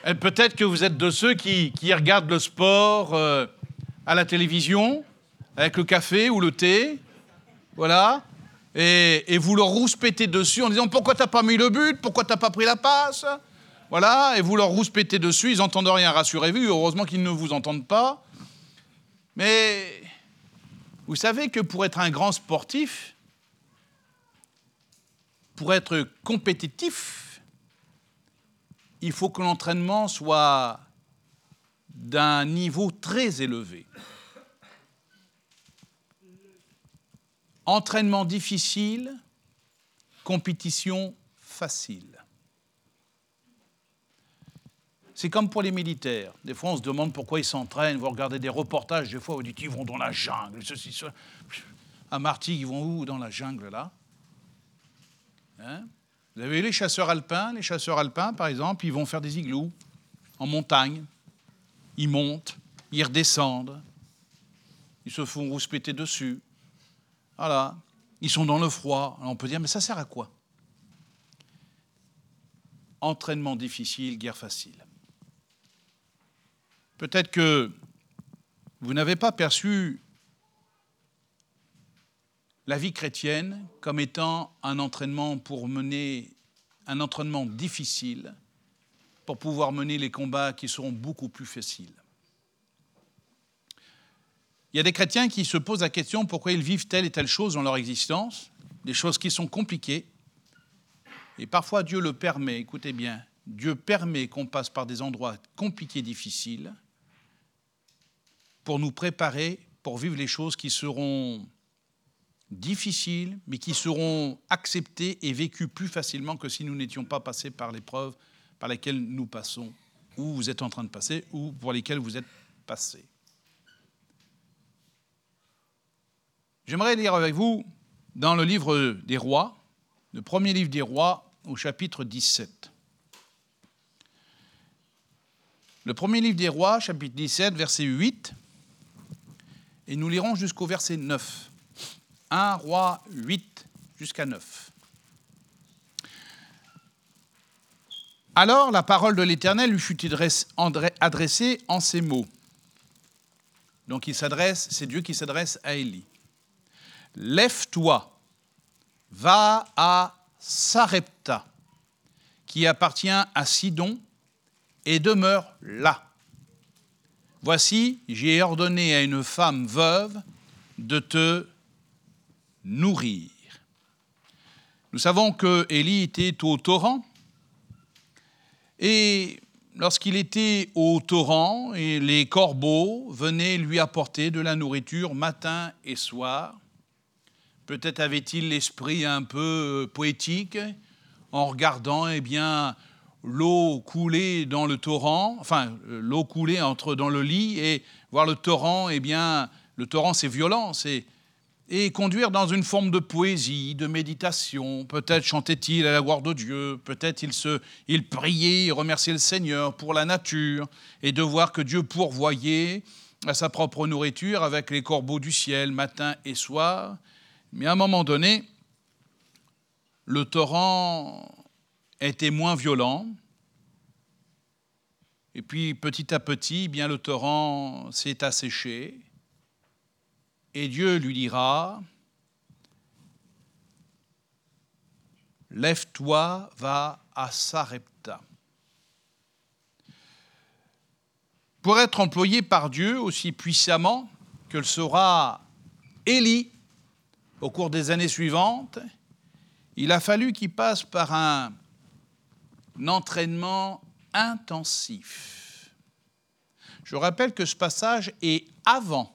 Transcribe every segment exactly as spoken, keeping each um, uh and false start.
Et peut-être que vous êtes de ceux qui, qui regardent le sport euh, à la télévision, avec le café ou le thé, voilà, et, et vous leur rouspétez dessus en disant « Pourquoi t'as pas mis le but? Pourquoi t'as pas pris la passe ?» Voilà, et vous leur rouspétez dessus, ils n'entendent rien, rassurez-vous, heureusement qu'ils ne vous entendent pas. Mais vous savez que pour être un grand sportif, pour être compétitif, il faut que l'entraînement soit d'un niveau très élevé. Entraînement difficile, compétition facile. C'est comme pour les militaires. Des fois, on se demande pourquoi ils s'entraînent. Vous regardez des reportages, des fois, vous dites, ils vont dans la jungle, ceci, cela. À Martigues, ils vont où dans la jungle, là? Hein? Vous avez vu les chasseurs alpins? Les chasseurs alpins, par exemple, ils vont faire des igloos en montagne. Ils montent, ils redescendent. Ils se font rouspéter dessus. Voilà. Ils sont dans le froid. Alors on peut dire, mais ça sert à quoi? Entraînement difficile, guerre facile. Peut-être que vous n'avez pas perçu la vie chrétienne comme étant un entraînement pour mener un entraînement difficile pour pouvoir mener les combats qui seront beaucoup plus faciles. Il y a des chrétiens qui se posent la question pourquoi ils vivent telle et telle chose dans leur existence, des choses qui sont compliquées. Et parfois Dieu le permet, écoutez bien, Dieu permet qu'on passe par des endroits compliqués, difficiles, pour nous préparer, pour vivre les choses qui seront difficiles, mais qui seront acceptées et vécues plus facilement que si nous n'étions pas passés par l'épreuve par lesquelles nous passons, ou vous êtes en train de passer, ou pour lesquelles vous êtes passés. J'aimerais lire avec vous dans le livre des Rois, le premier livre des Rois, au chapitre dix-sept. Le premier livre des Rois, chapitre dix-sept, verset huit, et nous lirons jusqu'au verset neuf. un Roi huit jusqu'à neuf. Alors la parole de l'Éternel lui fut adressée en ces mots. Donc il s'adresse, c'est Dieu qui s'adresse à Élie. Lève-toi, va à Sarepta, qui appartient à Sidon, et demeure là. Voici, j'ai ordonné à une femme veuve de te nourrir. Nous savons que Élie était au torrent, et lorsqu'il était au torrent, et les corbeaux venaient lui apporter de la nourriture matin et soir. Peut-être avait-il l'esprit un peu poétique en regardant eh bien, l'eau couler dans le torrent, enfin l'eau couler entre dans le lit et voir le torrent, eh bien, le torrent c'est violent, c'est et conduire dans une forme de poésie, de méditation. Peut-être chantait-il à la gloire de Dieu, peut-être il, se, il priait, il remerciait le Seigneur pour la nature, et de voir que Dieu pourvoyait à sa propre nourriture avec les corbeaux du ciel, matin et soir. Mais à un moment donné, le torrent était moins violent, et puis petit à petit, bien, le torrent s'est asséché, et Dieu lui dira, « Lève-toi, va à Sarepta. » Pour être employé par Dieu aussi puissamment que le sera Élie au cours des années suivantes, il a fallu qu'il passe par un, un entraînement intensif. Je rappelle que ce passage est avant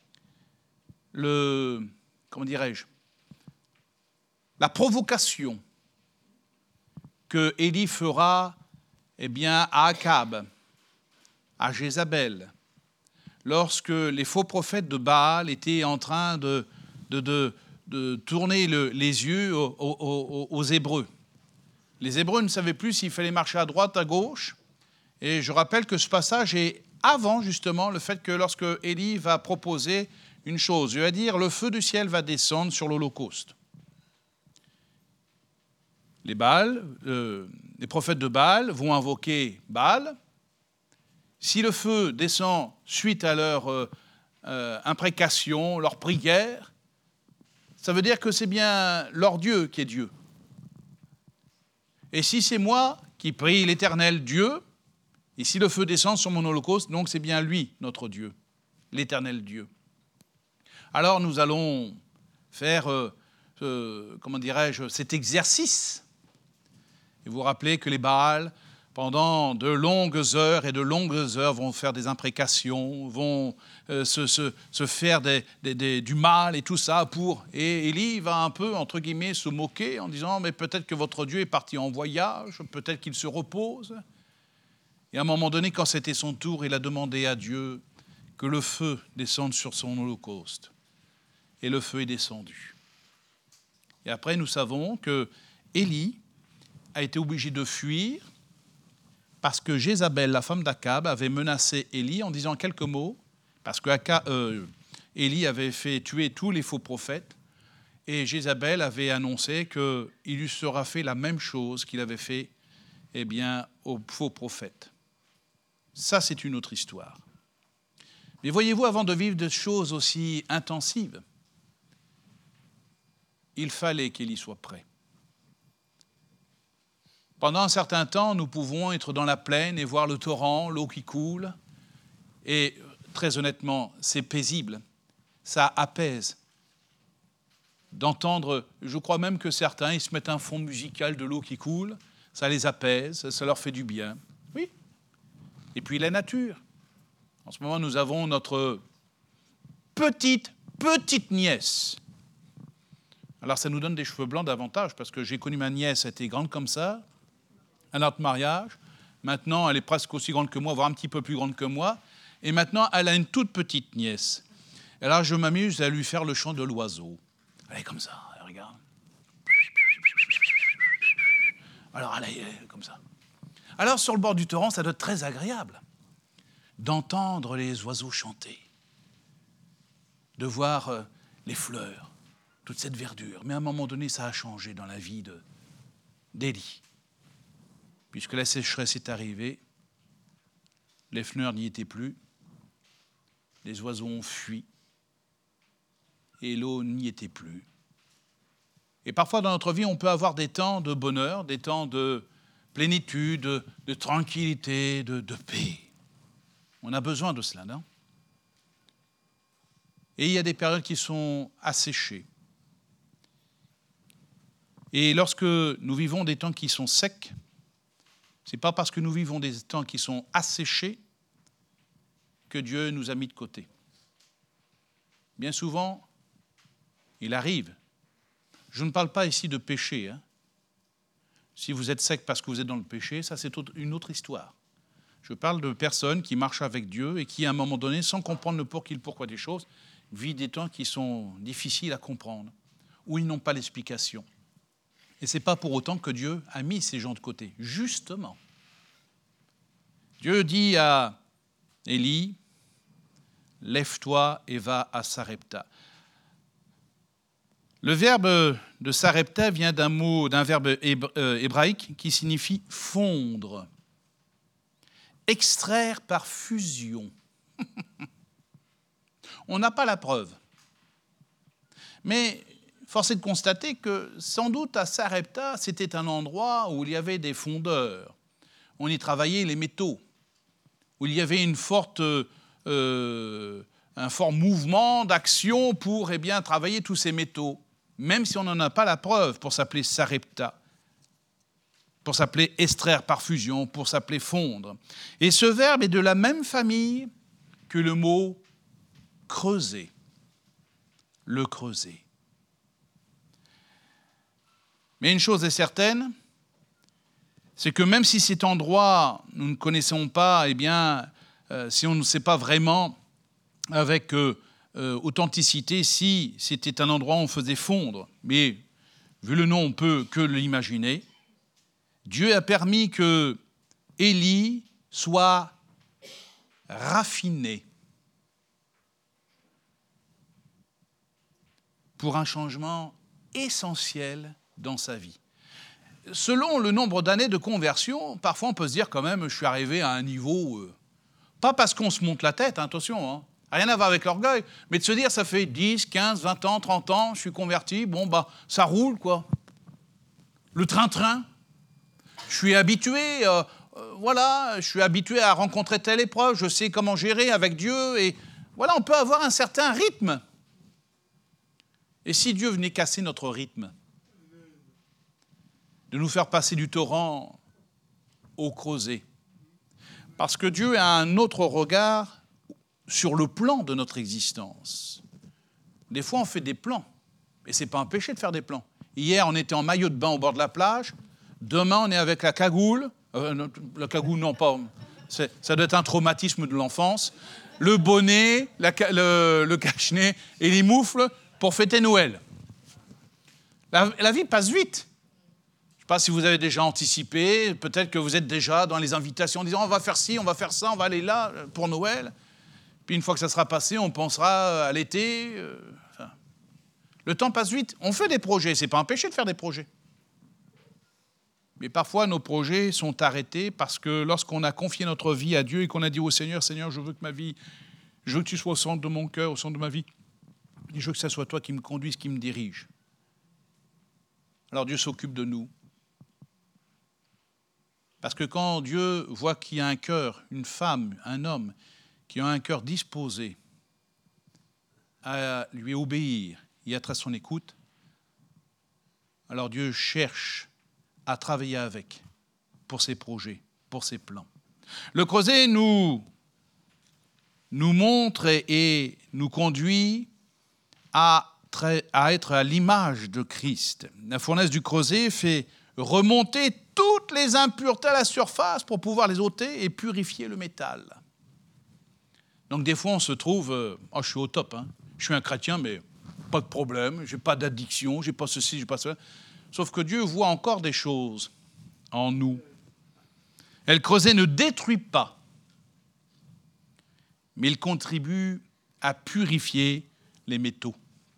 le, comment dirais-je, la provocation que Élie fera eh bien, à Akab, à Jézabel, lorsque les faux prophètes de Baal étaient en train de, de, de, de tourner le, les yeux aux, aux, aux Hébreux. Les Hébreux ne savaient plus s'il fallait marcher à droite, à gauche, et je rappelle que ce passage est avant justement le fait que lorsque Élie va proposer une chose, je vais dire, le feu du ciel va descendre sur l'Holocauste. Les Baal, euh, les prophètes de Baal vont invoquer Baal, si le feu descend suite à leur euh, euh, imprécation, leur prière, ça veut dire que c'est bien leur Dieu qui est Dieu. Et si c'est moi qui prie l'Éternel Dieu, et si le feu descend sur mon holocauste, donc c'est bien lui, notre Dieu, l'Éternel Dieu. Alors nous allons faire, euh, euh, comment dirais-je, cet exercice. Et vous vous rappelez que les Baals, pendant de longues heures et de longues heures, vont faire des imprécations, vont euh, se, se, se faire des, des, des, du mal et tout ça pour... Et Élie va un peu, entre guillemets, se moquer en disant « Mais peut-être que votre Dieu est parti en voyage, peut-être qu'il se repose. » Et à un moment donné, quand c'était son tour, il a demandé à Dieu que le feu descende sur son holocauste. Et le feu est descendu. Et après, nous savons que Élie a été obligé de fuir parce que Jézabel, la femme d'Akab, avait menacé Élie en disant quelques mots, parce que Aka, euh, Élie avait fait tuer tous les faux prophètes, et Jézabel avait annoncé qu'il lui sera fait la même chose qu'il avait fait eh bien, aux faux prophètes. Ça, c'est une autre histoire. Mais voyez-vous, avant de vivre des choses aussi intensives, il fallait qu'Élie soit prêt. Pendant un certain temps, nous pouvons être dans la plaine et voir le torrent, l'eau qui coule. Et très honnêtement, c'est paisible. Ça apaise. D'entendre, je crois même que certains, ils se mettent un fond musical de l'eau qui coule. Ça les apaise, ça leur fait du bien. Oui. Et puis la nature. En ce moment, nous avons notre petite, petite nièce. Alors ça nous donne des cheveux blancs davantage, parce que j'ai connu ma nièce, elle était grande comme ça, à notre mariage. Maintenant, elle est presque aussi grande que moi, voire un petit peu plus grande que moi. Et maintenant, elle a une toute petite nièce. Et là, je m'amuse à lui faire le chant de l'oiseau. Elle est comme ça, elle regarde. Alors, elle est comme ça. Alors, sur le bord du torrent, ça doit être très agréable d'entendre les oiseaux chanter, de voir euh, les fleurs, toute cette verdure. Mais à un moment donné, ça a changé dans la vie de, d'Élie. Puisque la sécheresse est arrivée, les fleurs n'y étaient plus, les oiseaux ont fui, et l'eau n'y était plus. Et parfois dans notre vie, on peut avoir des temps de bonheur, des temps de plénitude, de, de tranquillité, de, de paix. On a besoin de cela, non? Et il y a des périodes qui sont asséchées. Et lorsque nous vivons des temps qui sont secs, ce n'est pas parce que nous vivons des temps qui sont asséchés que Dieu nous a mis de côté. Bien souvent, il arrive. Je ne parle pas ici de péché. Hein. Si vous êtes sec parce que vous êtes dans le péché, ça c'est une autre histoire. Je parle de personnes qui marchent avec Dieu et qui, à un moment donné, sans comprendre le pour qui, le pourquoi des choses, vivent des temps qui sont difficiles à comprendre, où ils n'ont pas l'explication. Et ce n'est pas pour autant que Dieu a mis ces gens de côté. Justement, Dieu dit à Élie, « Lève-toi et va à Sarepta ». Le verbe de Sarepta vient d'un mot, d'un verbe hébraïque qui signifie « fondre », « extraire par fusion ». On n'a pas la preuve. Mais force est de constater que, sans doute, à Sarepta, c'était un endroit où il y avait des fondeurs. On y travaillait les métaux, où il y avait une forte, euh, un fort mouvement d'action pour eh bien, travailler tous ces métaux, même si on n'en a pas la preuve pour s'appeler Sarepta, pour s'appeler extraire par fusion, pour s'appeler fondre. Et ce verbe est de la même famille que le mot creuser, le creuser. Mais une chose est certaine, c'est que même si cet endroit, nous ne connaissons pas, eh bien, euh, si on ne sait pas vraiment avec euh, euh, authenticité si c'était un endroit où on faisait fondre, mais vu le nom, on ne peut que l'imaginer, Dieu a permis que Élie soit raffiné pour un changement essentiel dans sa vie. Selon le nombre d'années de conversion, parfois on peut se dire quand même, je suis arrivé à un niveau euh, Pas parce qu'on se monte la tête, hein, attention, hein. Rien à voir avec l'orgueil, mais de se dire, ça fait dix, quinze, vingt ans, trente ans, je suis converti, bon, bah, ça roule, quoi. Le train-train. Je suis habitué, euh, euh, voilà, je suis habitué à rencontrer telle épreuve, je sais comment gérer avec Dieu, et voilà, on peut avoir un certain rythme. Et si Dieu venait casser notre rythme, de nous faire passer du torrent au creuset, parce que Dieu a un autre regard sur le plan de notre existence. Des fois, on fait des plans, et ce n'est pas un péché de faire des plans. Hier, on était en maillot de bain au bord de la plage, demain, on est avec la cagoule, euh, la cagoule, non, pas, c'est, ça doit être un traumatisme de l'enfance, le bonnet, la, le, le cache-nez et les moufles pour fêter Noël. La, la vie passe vite. Je ne sais pas si vous avez déjà anticipé, peut-être que vous êtes déjà dans les invitations en disant on va faire ci, on va faire ça, on va aller là pour Noël. Puis une fois que ça sera passé, on pensera à l'été. Euh, enfin, le temps passe vite. On fait des projets, ce n'est pas un péché de faire des projets. Mais parfois, nos projets sont arrêtés parce que lorsqu'on a confié notre vie à Dieu et qu'on a dit au Seigneur, Seigneur, je veux que ma vie, je veux que tu sois au centre de mon cœur, au centre de ma vie, et je veux que ce soit toi qui me conduise, qui me dirige. Alors Dieu s'occupe de nous. Parce que quand Dieu voit qu'il y a un cœur, une femme, un homme, qui a un cœur disposé à lui obéir et être à son écoute, alors Dieu cherche à travailler avec pour ses projets, pour ses plans. Le creuset nous, nous montre et, et nous conduit à, à être à l'image de Christ. La fournaise du creuset fait remonter toutes les impuretés à la surface pour pouvoir les ôter et purifier le métal. Donc des fois, on se trouve, euh, oh, je suis au top, hein. Je suis un chrétien, mais pas de problème, je n'ai pas d'addiction, je n'ai pas ceci, je n'ai pas cela. Sauf que Dieu voit encore des choses en nous. Et le creuset ne détruit pas, mais il contribue à purifier les métaux.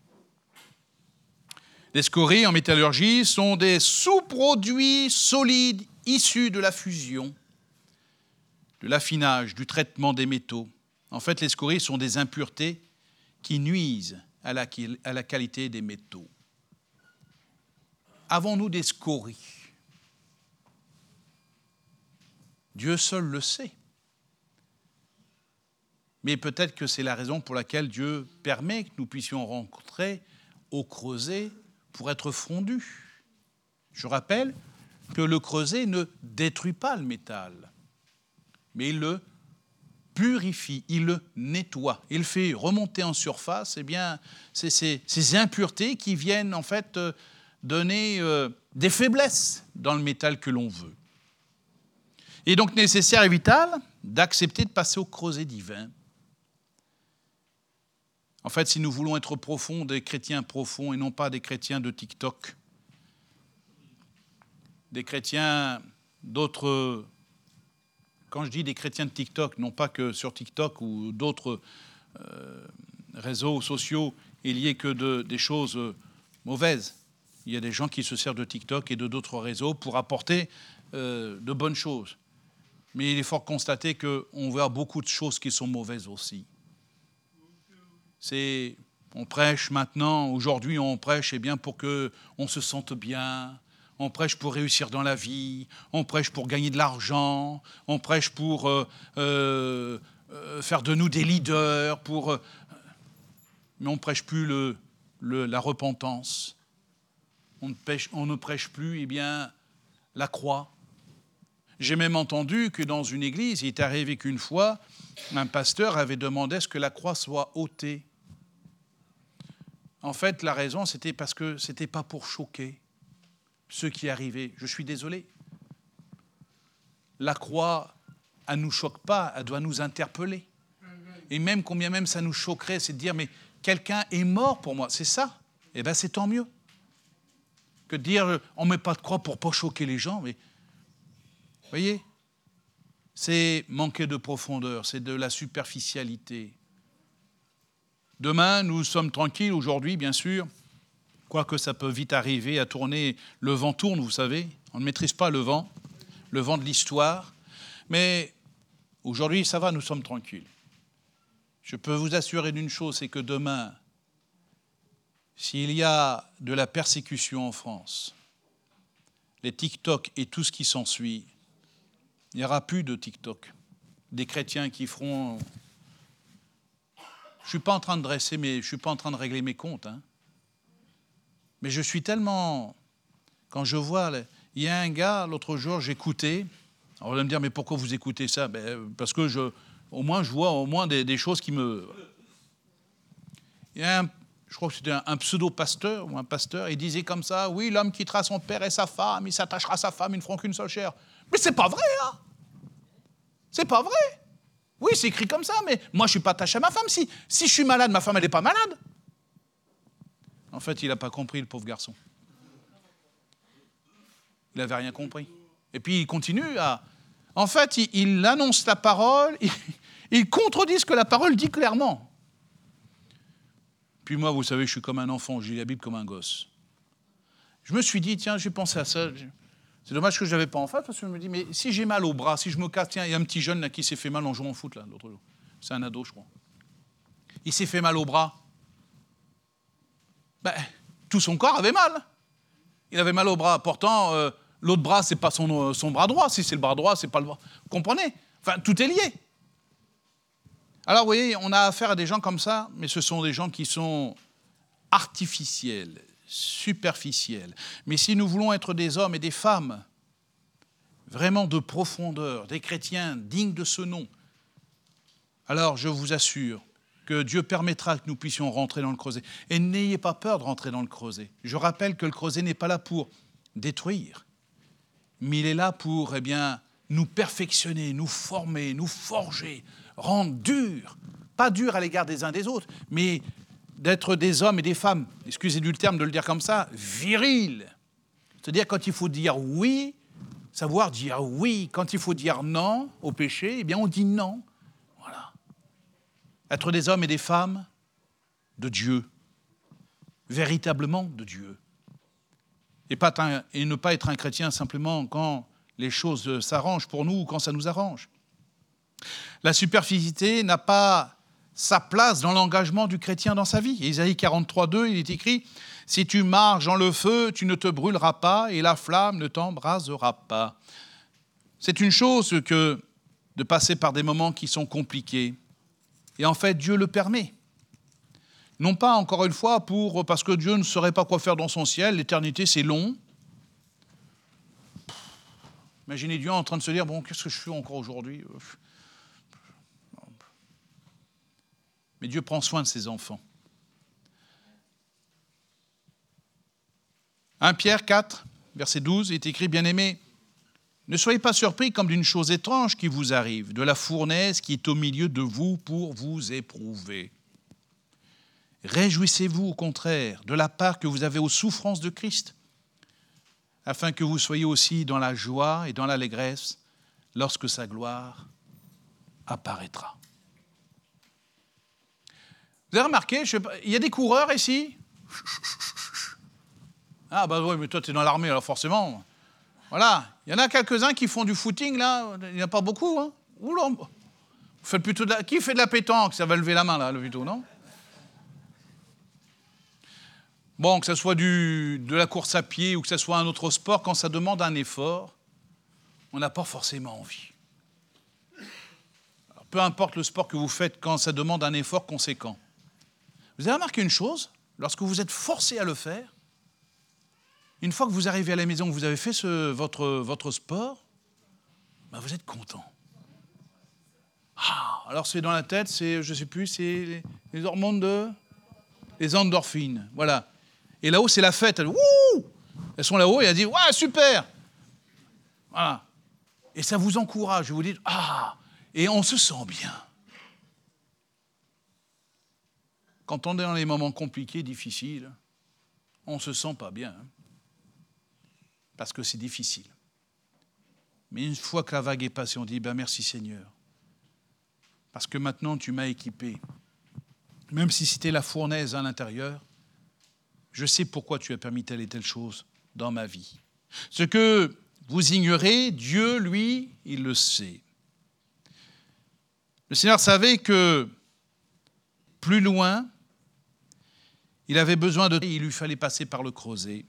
Les scories en métallurgie sont des sous-produits solides issus de la fusion, de l'affinage, du traitement des métaux. En fait, les scories sont des impuretés qui nuisent à la, à la qualité des métaux. Avons-nous des scories? Dieu seul le sait. Mais peut-être que c'est la raison pour laquelle Dieu permet que nous puissions rencontrer au creuset pour être fondus. Je rappelle que le creuset ne détruit pas le métal, mais il le purifie, il le nettoie, il fait remonter en surface eh bien, c'est ces, ces impuretés qui viennent en fait euh, donner euh, des faiblesses dans le métal que l'on veut. Il est donc nécessaire et vital d'accepter de passer au creuset divin. En fait, si nous voulons être profonds, des chrétiens profonds et non pas des chrétiens de TikTok, des chrétiens d'autres... Quand je dis des chrétiens de TikTok, non pas que sur TikTok ou d'autres euh, réseaux sociaux, il n'y ait que de, des choses euh, mauvaises. Il y a des gens qui se servent de TikTok et de d'autres réseaux pour apporter euh, de bonnes choses. Mais il est fort constaté qu'on voit beaucoup de choses qui sont mauvaises aussi. C'est, on prêche maintenant, aujourd'hui on prêche eh bien, pour qu'on se sente bien, on prêche pour réussir dans la vie, on prêche pour gagner de l'argent, on prêche pour euh, euh, faire de nous des leaders, pour, euh, mais on ne prêche plus le, le, la repentance, on ne, prêche, on ne prêche plus eh bien, la croix. J'ai même entendu que dans une église, il est arrivé qu'une fois, un pasteur avait demandé à ce que la croix soit ôtée. En fait, la raison, c'était parce que ce n'était pas pour choquer ceux qui arrivaient. Je suis désolé. La croix, elle ne nous choque pas, elle doit nous interpeller. Et même, combien même ça nous choquerait, c'est de dire, mais quelqu'un est mort pour moi, c'est ça. Eh bien, c'est tant mieux. Que de dire, on ne met pas de croix pour ne pas choquer les gens, mais... Vous voyez, c'est manquer de profondeur, c'est de la superficialité. Demain, nous sommes tranquilles, aujourd'hui, bien sûr, quoique ça peut vite arriver à tourner, le vent tourne, vous savez, on ne maîtrise pas le vent, le vent de l'histoire, mais Aujourd'hui, ça va, nous sommes tranquilles. Je peux vous assurer d'une chose, c'est que demain, s'il y a de la persécution en France, les TikTok et tout ce qui s'ensuit, il n'y aura plus de TikTok. Des chrétiens qui feront... Je ne suis pas en train de dresser, mais je ne suis pas en train de régler mes comptes. Hein. Mais je suis tellement... Quand je vois... Il y a un gars, l'autre jour, j'écoutais. Alors, on va me dire, mais pourquoi vous écoutez ça? Ben, parce que je, au moins, je vois au moins des, des choses qui me... Il y a un, je crois que c'était un, un pseudo-pasteur ou un pasteur, il disait comme ça, oui, l'homme quittera son père et sa femme, il s'attachera à sa femme, ils ne feront qu'une seule chair. Mais c'est pas vrai, hein. C'est pas vrai. Oui, c'est écrit comme ça, mais moi, je ne suis pas attaché à ma femme. Si, si je suis malade, ma femme, elle n'est pas malade. En fait, il n'a pas compris, le pauvre garçon. Il n'avait rien compris. Et puis, il continue à... En fait, il, il annonce la parole, il, il contredit ce que la parole dit clairement. Puis moi, vous savez, je suis comme un enfant, je lis la Bible comme un gosse. Je me suis dit, tiens, j'ai pensé à ça. C'est dommage que je ne l'avais pas en face, parce que je me dis, mais si j'ai mal au bras, si je me casse, tiens, il y a un petit jeune là, qui s'est fait mal en jouant au foot, là, l'autre jour. C'est un ado, je crois. Il s'est fait mal au bras. Ben, tout son corps avait mal. Il avait mal au bras. Pourtant, euh, l'autre bras, ce n'est pas son, son bras droit. Si c'est le bras droit, ce n'est pas le bras. Vous comprenez? Enfin, tout est lié. Alors, vous voyez, on a affaire à des gens comme ça, mais ce sont des gens qui sont artificiels, superficiels. Mais si nous voulons être des hommes et des femmes vraiment de profondeur, des chrétiens dignes de ce nom, alors je vous assure que Dieu permettra que nous puissions rentrer dans le creuset. Et n'ayez pas peur de rentrer dans le creuset. Je rappelle que le creuset n'est pas là pour détruire, mais il est là pour, eh bien, nous perfectionner, nous former, nous forger, rendre durs, pas durs à l'égard des uns des autres, mais d'être des hommes et des femmes, excusez du terme de le dire comme ça, virils. C'est-à-dire quand il faut dire oui, savoir dire oui. Quand il faut dire non au péché, eh bien on dit non. Voilà. Être des hommes et des femmes de Dieu, véritablement de Dieu. Et, pas un, et ne pas être un chrétien simplement quand les choses s'arrangent pour nous ou quand ça nous arrange. La superficialité n'a pas sa place dans l'engagement du chrétien dans sa vie. Ésaïe quarante-trois, deux, il est écrit « Si tu marches dans le feu, tu ne te brûleras pas et la flamme ne t'embrasera pas. » C'est une chose que de passer par des moments qui sont compliqués. Et en fait, Dieu le permet. Non pas, encore une fois, pour, parce que Dieu ne saurait pas quoi faire dans son ciel, l'éternité c'est long. Imaginez Dieu en train de se dire, bon, qu'est-ce que je fais encore aujourd'hui ? Mais Dieu prend soin de ses enfants. premier Pierre quatre, verset douze, est écrit, bien-aimés, ne soyez pas surpris comme d'une chose étrange qui vous arrive, de la fournaise qui est au milieu de vous pour vous éprouver. Réjouissez-vous au contraire de la part que vous avez aux souffrances de Christ, afin que vous soyez aussi dans la joie et dans l'allégresse lorsque sa gloire apparaîtra. Vous avez remarqué, je sais pas, il y a des coureurs ici. Ah bah oui, mais toi tu es dans l'armée, alors forcément. Voilà, il y en a quelques-uns qui font du footing, là, il n'y en a pas beaucoup. Hein. Oula, vous faites plutôt de la... Qui fait de la pétanque? Ça va lever la main, là, le plutôt, non? Bon, que ce soit du, de la course à pied ou que ce soit un autre sport, quand ça demande un effort, on n'a pas forcément envie. Alors, peu importe le sport que vous faites, quand ça demande un effort conséquent. Vous avez remarqué une chose, lorsque vous êtes forcé à le faire, une fois que vous arrivez à la maison, que vous avez fait ce, votre, votre sport, ben vous êtes content. Ah, alors c'est dans la tête, c'est, je ne sais plus, c'est les, les hormones de... Les endorphines, voilà. Et là-haut, c'est la fête. Elles, Wouh elles sont là-haut et elles disent, ouais, super. Voilà. Et ça vous encourage, vous dites, ah, et on se sent bien. Quand on est dans les moments compliqués, difficiles, on ne se sent pas bien. Hein, parce que c'est difficile. Mais une fois que la vague est passée, on dit, ben merci Seigneur. Parce que maintenant, tu m'as équipé. Même si c'était la fournaise à l'intérieur, je sais pourquoi tu as permis telle et telle chose dans ma vie. Ce que vous ignorez, Dieu, lui, il le sait. Le Seigneur savait que plus loin, il avait besoin de... Il lui fallait passer par le creuset.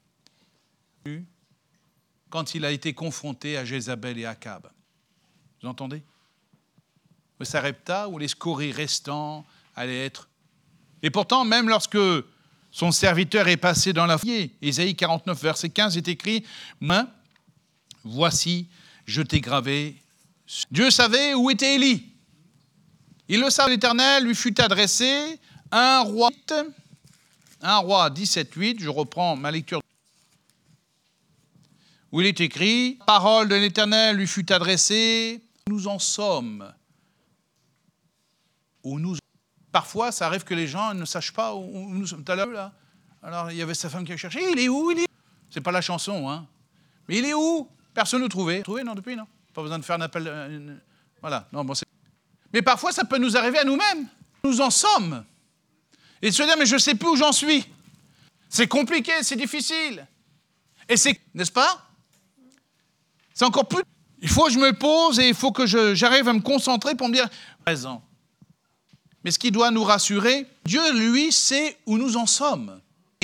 Quand il a été confronté à Jézabel et Akab. Vous entendez? Le Sarepta, où les scories restants allaient être... Et pourtant, même lorsque son serviteur est passé dans la foyer, Ésaïe quarante-neuf, verset quinze, est écrit « Moi, voici, je t'ai gravé. » Dieu savait où était Élie. Il le savait, l'Éternel lui fut adressé, un roi, un roi dix-sept, huit, je reprends ma lecture, où il est écrit, parole de l'Éternel lui fut adressée, nous en sommes. Où nous... Parfois, ça arrive que les gens ne sachent pas où nous sommes. Tout à l'heure, là, alors il y avait sa femme qui a cherché, il est où, il est où? C'est pas la chanson, hein. Mais il est où? Personne ne le trouvait. Trouvé, non, depuis, non. Pas besoin de faire un appel. Une... Voilà. Non, bon, c'est... Mais parfois, ça peut nous arriver à nous-mêmes. Nous en sommes. Et de se dire, mais je ne sais plus où j'en suis. C'est compliqué, c'est difficile. Et c'est, n'est-ce pas? C'est encore plus... Il faut que je me pose et il faut que je, j'arrive à me concentrer pour me dire, présent. Mais ce qui doit nous rassurer, Dieu, lui, sait où nous en sommes.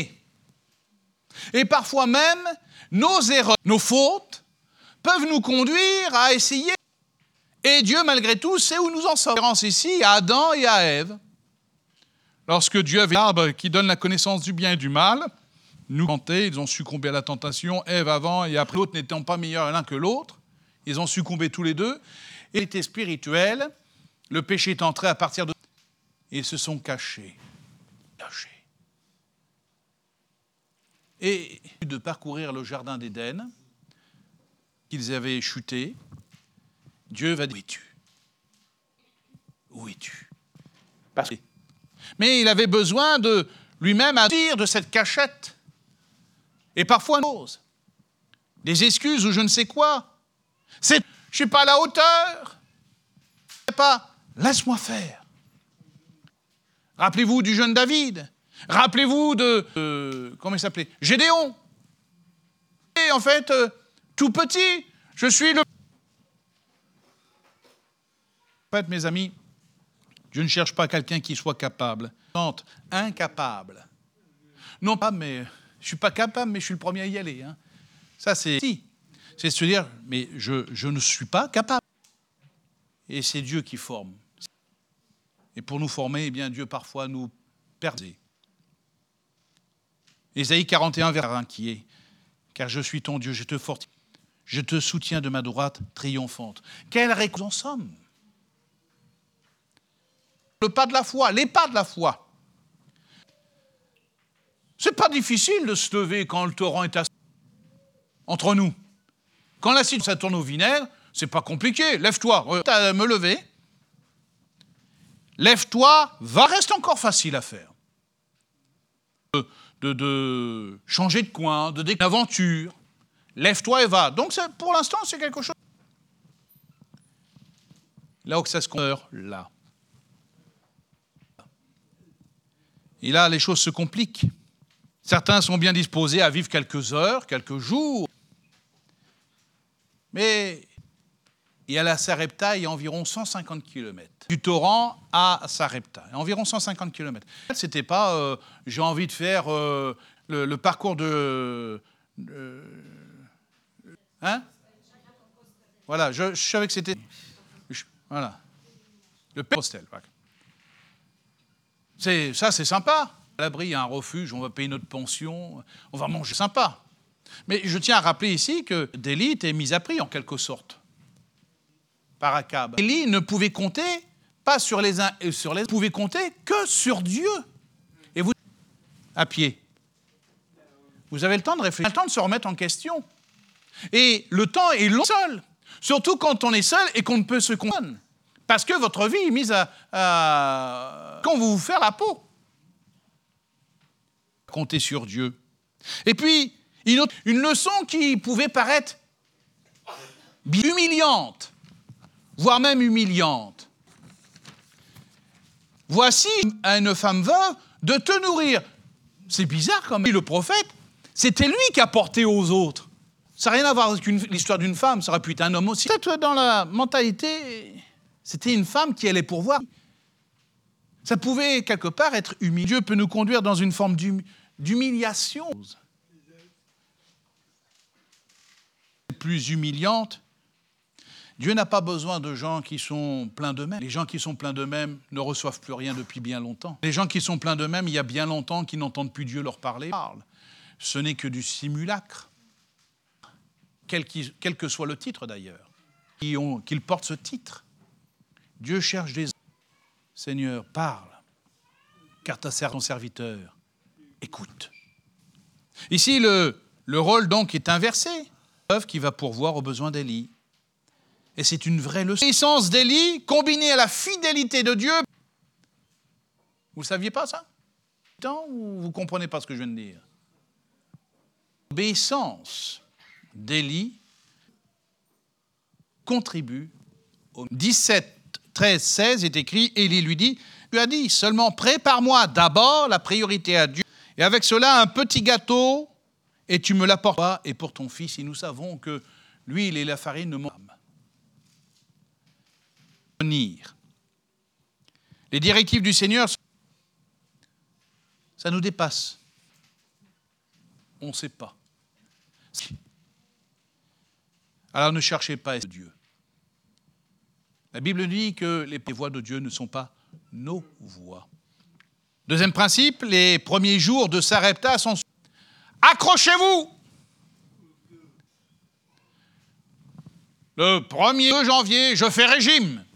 Et parfois même, nos erreurs, nos fautes, peuvent nous conduire à essayer. Et Dieu, malgré tout, sait où nous en sommes. Référence ici à Adam et à Ève. Lorsque Dieu avait l'arbre qui donne la connaissance du bien et du mal, nous tentés, ils ont succombé à la tentation, Ève avant et après, l'autre n'étant pas meilleurs l'un que l'autre. Ils ont succombé tous les deux. Et l'été spirituel, le péché est entré à partir de... Ils se sont cachés. Cachés. Et de parcourir le jardin d'Éden, qu'ils avaient chuté, Dieu va dire, où es-tu? Où es-tu? Parce que... Mais il avait besoin de lui-même sortir de cette cachette. Et parfois, chose, des excuses ou je ne sais quoi. C'est, je ne suis pas à la hauteur. Je pas, laisse-moi faire. Rappelez-vous du jeune David. Rappelez-vous de, euh, comment il s'appelait? Gédéon. Et en fait, euh, tout petit, je suis le... En fait, mes amis, je ne cherche pas quelqu'un qui soit capable. Incapable. Non pas, mais je ne suis pas capable, mais je suis le premier à y aller. Hein. Ça, c'est... Si. C'est se dire, mais je, je ne suis pas capable. Et c'est Dieu qui forme. Et pour nous former, eh bien, Dieu parfois nous perd. Ésaïe quarante et un, verset inquiet. Car je suis ton Dieu, je te fortifie. Je te soutiens de ma droite triomphante. Quelle récompense nous en sommes? Le pas de la foi, les pas de la foi. C'est pas difficile de se lever quand le torrent est assis. Entre nous. Quand la situation tourne au vinaigre, c'est pas compliqué. Lève-toi, t'as à me lever. Lève-toi, va, reste encore facile à faire. De, de, de changer de coin, de d'aventure. Lève-toi et va. Donc pour l'instant, c'est quelque chose. Là où ça se compte, là. Et là, les choses se compliquent. Certains sont bien disposés à vivre quelques heures, quelques jours. Mais il y a la Sarepta, il y a environ cent cinquante kilomètres. Du torrent à Sarepta, environ cent cinquante kilomètres. C'était pas, euh, j'ai envie de faire euh, le, le parcours de... de hein? Voilà, je, je savais que c'était... Je, voilà. Le Père Postel. C'est, ça, c'est sympa. À l'abri, il y a un refuge, on va payer notre pension, on va manger sympa. Mais je tiens à rappeler ici que Élie était mise à prix, en quelque sorte, par Akab. Élie ne pouvait compter pas sur les uns et sur les autres, pouvait compter que sur Dieu. Et vous, à pied, vous avez le temps de réfléchir, le temps de se remettre en question. Et le temps est long seul, surtout quand on est seul et qu'on ne peut se comprendre. Parce que votre vie est mise à... à... quand vous vous faire la peau. Comptez sur Dieu. Et puis, une, autre, une leçon qui pouvait paraître humiliante, voire même humiliante. Voici à une femme veuve de te nourrir. C'est bizarre quand même. Le prophète, c'était lui qui apportait aux autres. Ça n'a rien à voir avec une, l'histoire d'une femme, ça aurait pu être un homme aussi. Peut-être dans la mentalité, C'était une femme qui allait pourvoir. Ça pouvait quelque part être humiliant. Dieu peut nous conduire dans une forme d'hum- d'humiliation. Plus humiliante. Dieu n'a pas besoin de gens qui sont pleins d'eux-mêmes. Les gens qui sont pleins d'eux-mêmes ne reçoivent plus rien depuis bien longtemps. Les gens qui sont pleins d'eux-mêmes, il y a bien longtemps qu'ils n'entendent plus Dieu leur parler. Ce n'est que du simulacre. Quel, qui, quel que soit le titre d'ailleurs, qu'ils portent ce titre. Dieu cherche des hommes. Seigneur, parle, car ta servante, ton serviteur, écoute. Ici, le, le rôle donc est inversé. L'œuvre qui va pourvoir aux besoins d'Élie. Et c'est une vraie leçon. L'obéissance d'Élie combinée à la fidélité de Dieu. Vous ne saviez pas ça? Ou vous ne comprenez pas ce que je viens de dire? L'obéissance d'Élie contribue au dix-sept, treize, seize est écrit, Élie lui dit, tu as dit, seulement prépare-moi d'abord la priorité à Dieu, et avec cela un petit gâteau, et tu me l'apporteras, et pour ton fils, et nous savons que l'huile et la farine ne manquent pas. Les directives du Seigneur, ça nous dépasse. On ne sait pas. Alors ne cherchez pas Dieu. La Bible dit que les voies de Dieu ne sont pas nos voies. Deuxième principe, les premiers jours de Sarepta sont... Accrochez-vous! Le premier janvier, je fais régime.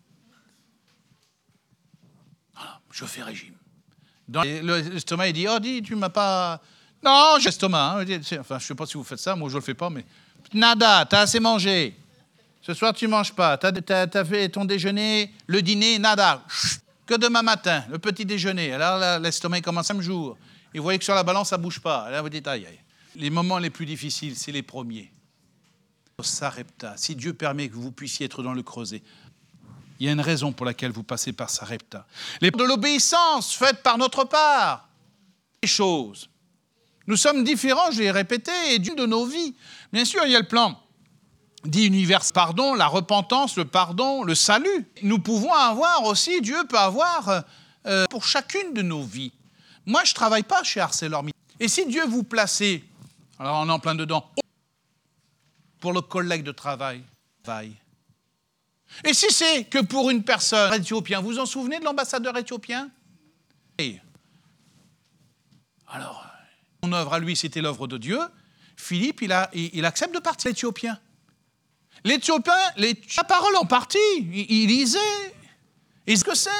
Voilà, je fais régime. Dans l'estomac, il dit, oh, dis, tu m'as pas... Non, j'ai l'estomac. Hein. Enfin, je ne sais pas si vous faites ça, moi je ne le fais pas, mais... Nada, t'as assez mangé. Ce soir, tu ne manges pas. T'as, t'as, t'as fait ton déjeuner, le dîner, nada. Chut, que demain matin, le petit déjeuner. Alors là, l'estomac commence cinq jours. Et vous voyez que sur la balance, ça ne bouge pas. Là, vous dites, aïe, aïe. Les moments les plus difficiles, c'est les premiers. Sarepta, si Dieu permet que vous puissiez être dans le creuset, il y a une raison pour laquelle vous passez par Sarepta. Les de l'obéissance faite par notre part. Les choses. Nous sommes différents, je l'ai répété, et d'une de nos vies. Bien sûr, il y a le plan dit univers, pardon, la repentance, le pardon, le salut. Nous pouvons avoir aussi, Dieu peut avoir euh, pour chacune de nos vies. Moi, je ne travaille pas chez ArcelorMittal. Et si Dieu vous plaçait, alors on est en plein dedans, pour le collègue de travail, travail. Et si c'est que pour une personne éthiopienne, vous vous en souvenez de l'ambassadeur éthiopien? Et alors, son œuvre à lui, c'était l'œuvre de Dieu. Philippe, il, a, il, il accepte de partir l'Éthiopien. L'Éthiopien, les, la parole en partie, il, il lisait. Et ce que c'est.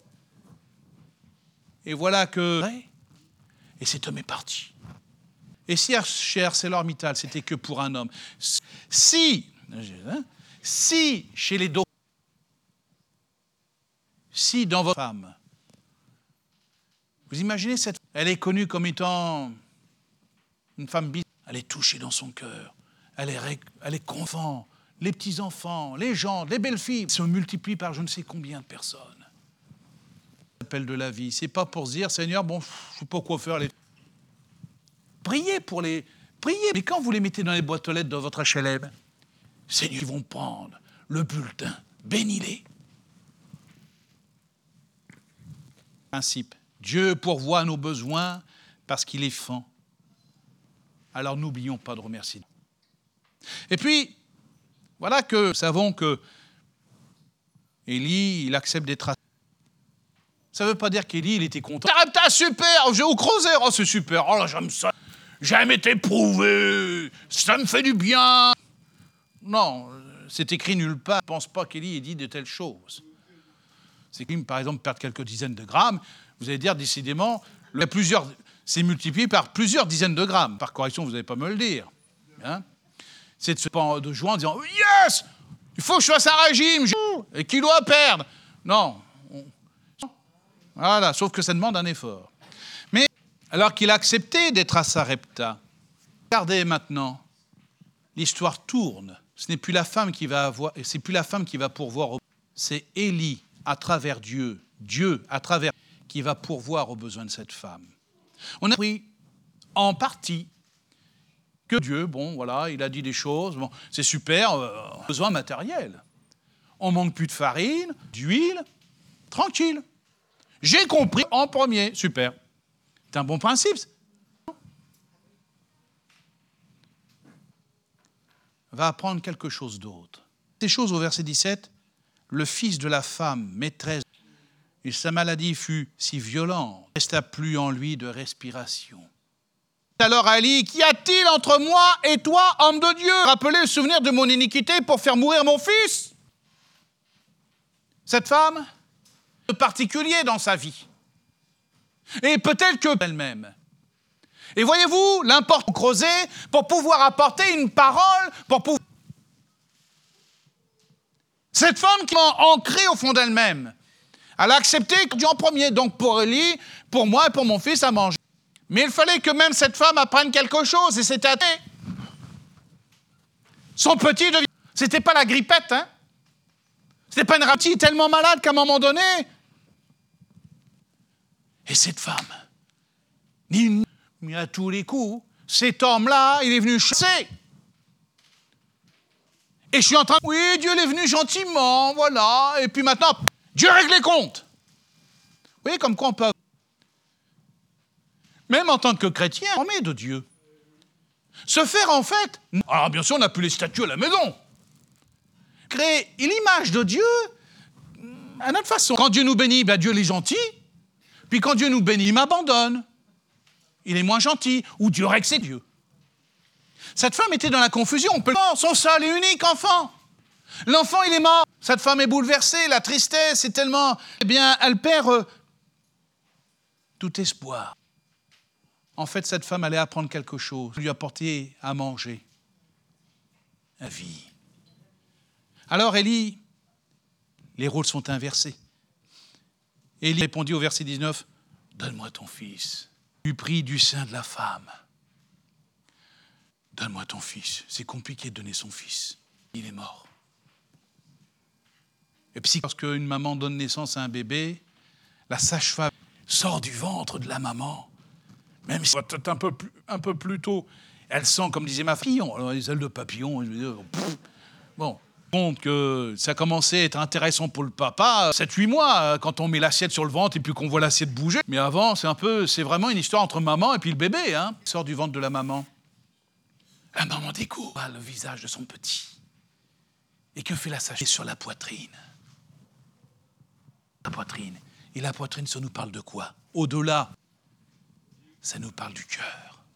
Et voilà que... Et cet homme est parti. Et si chez ArcelorMittal, c'était que pour un homme, si, si chez les deux, si dans votre femme, vous imaginez cette femme, elle est connue comme étant une femme bizarre, elle est touchée dans son cœur, elle est, elle est content, les petits-enfants, les gens, les belles filles se multiplient par je ne sais combien de personnes. L'appel de la vie, c'est pas pour se dire, Seigneur, bon, je ne sais pas quoi faire. Les... Priez pour les... Priez, mais quand vous les mettez dans les boîtes aux lettres de votre H L M, Seigneur, ils vont prendre le bulletin, bénis-les. Principe, Dieu pourvoit nos besoins parce qu'il est fan. Alors n'oublions pas de remercier. Et puis, voilà que nous savons que Élie, il accepte d'être... Ça ne veut pas dire qu'Élie, il était content. Sarepta, super, je vais au creuset, oh c'est super, oh là j'aime ça, j'aime être éprouvé, ça me fait du bien. Non, c'est écrit nulle part, je ne pense pas qu'Élie ait dit de telles choses. C'est écrit, par exemple, perdre quelques dizaines de grammes, vous allez dire décidément, le, plusieurs, c'est multiplié par plusieurs dizaines de grammes. Par correction, vous n'allez pas me le dire. Hein, c'est de se prendre de joie en disant « Yes, il faut que je fasse un régime, et qui doit perdre ?» Non. On... Voilà, sauf que ça demande un effort. Mais alors qu'il a accepté d'être à Sarepta, regardez maintenant, l'histoire tourne. Ce n'est plus la femme qui va avoir, c'est plus la femme qui va pourvoir, c'est Élie à travers Dieu, Dieu à travers qui va pourvoir aux besoins de cette femme. On a appris en partie que Dieu, bon voilà, il a dit des choses, bon, c'est super, euh, besoin matériel. on manque plus de farine, d'huile, tranquille. J'ai compris en premier, super. C'est un bon principe. Va apprendre quelque chose d'autre. Ces choses au verset dix-sept, le fils de la femme, maîtresse, et sa maladie fut si violente, il ne resta plus en lui de respiration. Alors Ali, qu'y a-t-il entre moi et toi, homme de Dieu? Rappelez le souvenir de mon iniquité pour faire mourir mon fils. Cette femme, de particulier dans sa vie. Et peut-être que elle-même. Et voyez-vous, l'important de creuser pour pouvoir apporter une parole, pour pouvoir... Cette femme qui est ancrée au fond d'elle-même, elle a accepté Dieu en premier, donc pour Élie, pour moi et pour mon fils à manger. Mais il fallait que même cette femme apprenne quelque chose, et c'était son petit devient... C'était pas la grippette, hein. C'était pas une rapetite tellement malade qu'à un moment donné... Et cette femme, ni une... Mais à tous les coups, cet homme-là, il est venu chasser. Et je suis en train de... Oui, Dieu est venu gentiment, voilà. Et puis maintenant, Dieu règle les comptes. Vous voyez comme quoi on peut... Même en tant que chrétien, on met de Dieu. Se faire en fait... Alors bien sûr, on n'a plus les statues à la maison. Créer l'image de Dieu à notre façon. Quand Dieu nous bénit, ben Dieu il est gentil. Puis quand Dieu nous bénit, il m'abandonne. Il est moins gentil. Ou Dieu règle ses Dieu. Cette femme était dans la confusion. On peut... Son seul et unique enfant. L'enfant, il est mort. Cette femme est bouleversée. La tristesse est tellement... Eh bien, elle perd euh, tout espoir. En fait, cette femme allait apprendre quelque chose. Lui apporter à manger. La vie. Alors, Élie, les rôles sont inversés. Élie répondit au verset dix-neuf, « Donne-moi ton fils. » Il lui prit du sein de la femme. « Donne-moi ton fils. » C'est compliqué de donner son fils. Il est mort. Et puis, lorsqu'une maman donne naissance à un bébé, la sage-femme sort du ventre de la maman. Même si c'est un peu plus, un peu plus tôt, elle sent, comme disait ma fille, alors les ailes de papillon, je veux dire, pff, bon, compte que ça commençait à être intéressant pour le papa, sept huit mois, quand on met l'assiette sur le ventre et puis qu'on voit l'assiette bouger. Mais avant, c'est un peu, c'est vraiment une histoire entre maman et puis le bébé, hein. Il sort du ventre de la maman. La maman découvre le visage de son petit. Et que fait la sage-femme sur la poitrine? La poitrine. Et la poitrine, ça nous parle de quoi? Au-delà, ça nous parle du cœur.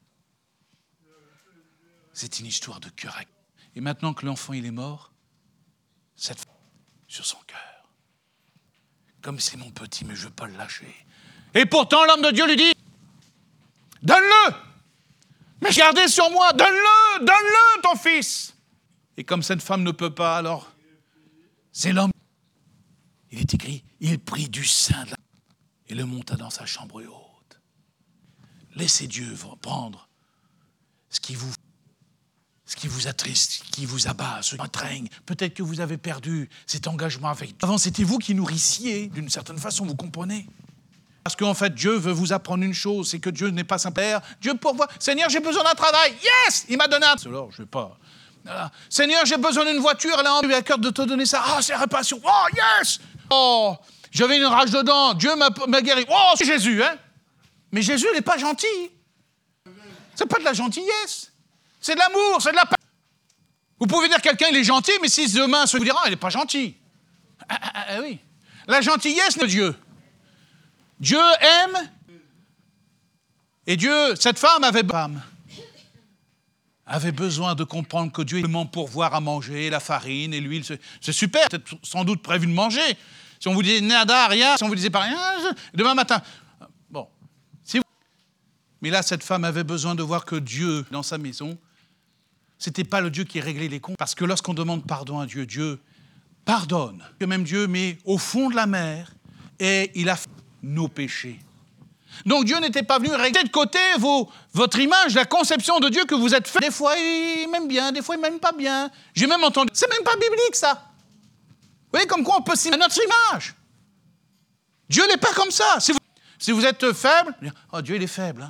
C'est une histoire de cœur. Et maintenant que l'enfant il est mort, cette femme sur son cœur. Comme c'est mon petit, mais je ne veux pas le lâcher. Et pourtant, l'homme de Dieu lui dit, donne-le! Mais gardez sur moi, donne-le, donne-le ton fils! Et comme cette femme ne peut pas, alors, c'est l'homme. Il est écrit, il prit du sein de la... et le monta dans sa chambre haute. Laissez Dieu prendre ce qui vous, ce qui vous attriste, ce qui vous abat, ce qui vous entraîne. Peut-être que vous avez perdu cet engagement avec Dieu. Avant, c'était vous qui nourrissiez, d'une certaine façon, vous comprenez? Parce qu'en fait, Dieu veut vous apprendre une chose, c'est que Dieu n'est pas un père. Dieu pourvoit. Seigneur, j'ai besoin d'un travail. Yes! Il m'a donné un... Alors, je ne vais pas... Voilà. Seigneur, j'ai besoin d'une voiture. Elle a eu à cœur de te donner ça. Ah, c'est réparation. Oh, yes! Oh, j'avais une rage dedans. Dieu m'a, m'a guéri. Oh, c'est Jésus, hein? Mais Jésus, il n'est pas gentil. C'est pas de la gentillesse. C'est de l'amour, c'est de la paix. Vous pouvez dire quelqu'un, il est gentil, mais si demain, se vous dira, il n'est pas gentil. Ah, ah, ah, oui. La gentillesse de Dieu. Dieu aime. Et Dieu, cette femme avait, femme, avait besoin de comprendre que Dieu est pourvoir à manger, la farine et l'huile. C'est, c'est super, peut-être sans doute prévu de manger. Si on vous disait nada, rien, si on vous disait pas rien, demain matin. Bon. Si vous... Mais là, cette femme avait besoin de voir que Dieu, dans sa maison, c'était pas le Dieu qui réglait les comptes. Parce que lorsqu'on demande pardon à Dieu, Dieu pardonne. Que même Dieu met au fond de la mer et il a fait nos péchés. Donc Dieu n'était pas venu régler de côté vos, votre image, la conception de Dieu que vous êtes fait. Des fois, il m'aime bien, des fois, il m'aime pas bien. J'ai même entendu, c'est même pas biblique, ça. Vous voyez, comme quoi on peut s'imaginer notre image. Dieu n'est pas comme ça. Si vous, si vous êtes faible, oh, Dieu, il est faible. Hein.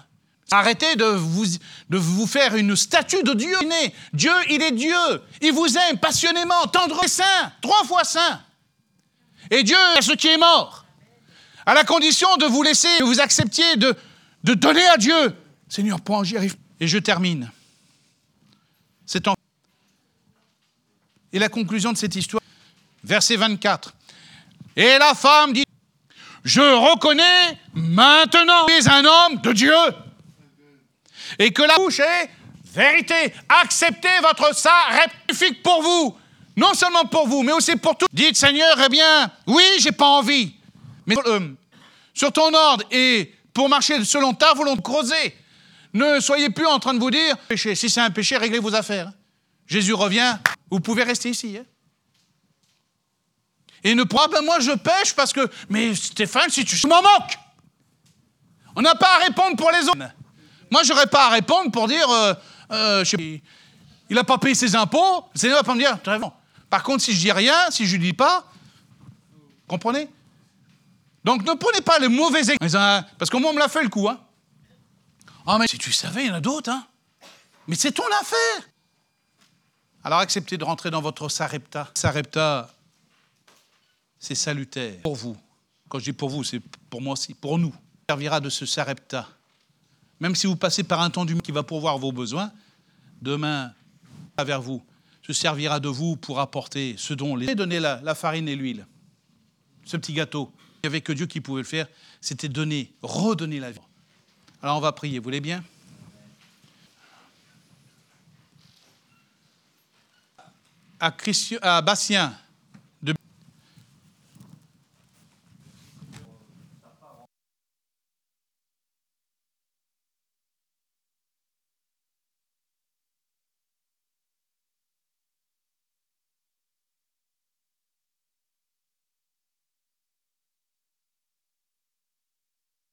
Arrêtez de vous, de vous faire une statue de Dieu. Dieu, il est Dieu. Il vous aime passionnément, tendrement, saint, trois fois saint. Et Dieu est ce qui est mort. À la condition de vous laisser, que vous acceptiez de, de donner à Dieu. Seigneur, point, j'y arrive. Et je termine. C'est en... Et la conclusion de cette histoire, verset vingt-quatre. Et la femme dit, je reconnais maintenant que tu es un homme de Dieu. Et que la bouche est vérité. Acceptez votre sacrifice pour vous. Non seulement pour vous, mais aussi pour tout. Dites, Seigneur, eh bien, oui, j'ai pas envie. Mais euh, sur ton ordre et pour marcher selon ta volonté, creuser. Ne soyez plus en train de vous dire, péché. Si c'est un péché, réglez vos affaires. Jésus revient, vous pouvez rester ici. Hein. Et ne pas, ben moi je pêche parce que, mais Stéphane, si tu... Je m'en moque. On n'a pas à répondre pour les autres. Moi, je n'aurais pas à répondre pour dire, euh, euh, je sais pas, il n'a pas payé ses impôts, le Seigneur va pas me dire, très bon. Par contre, si je dis rien, si je ne dis pas, comprenez? Donc, ne prenez pas les mauvais exemples, parce que moi, on me l'a fait le coup. Hein. Ah, mais si tu savais, il y en a d'autres. Hein. Mais c'est ton affaire. Alors, acceptez de rentrer dans votre sarepta. Sarepta, c'est salutaire pour vous. Quand je dis pour vous, c'est pour moi aussi, pour nous. Il servira de ce sarepta. Même si vous passez par un temps du qui va pourvoir vos besoins, demain, vers vous, se servira de vous pour apporter ce dont les... Donner la, la farine et l'huile. Ce petit gâteau. Il n'y avait que Dieu qui pouvait le faire. C'était donner, redonner la vie. Alors on va prier, vous voulez bien? À, Christi... à Bastien,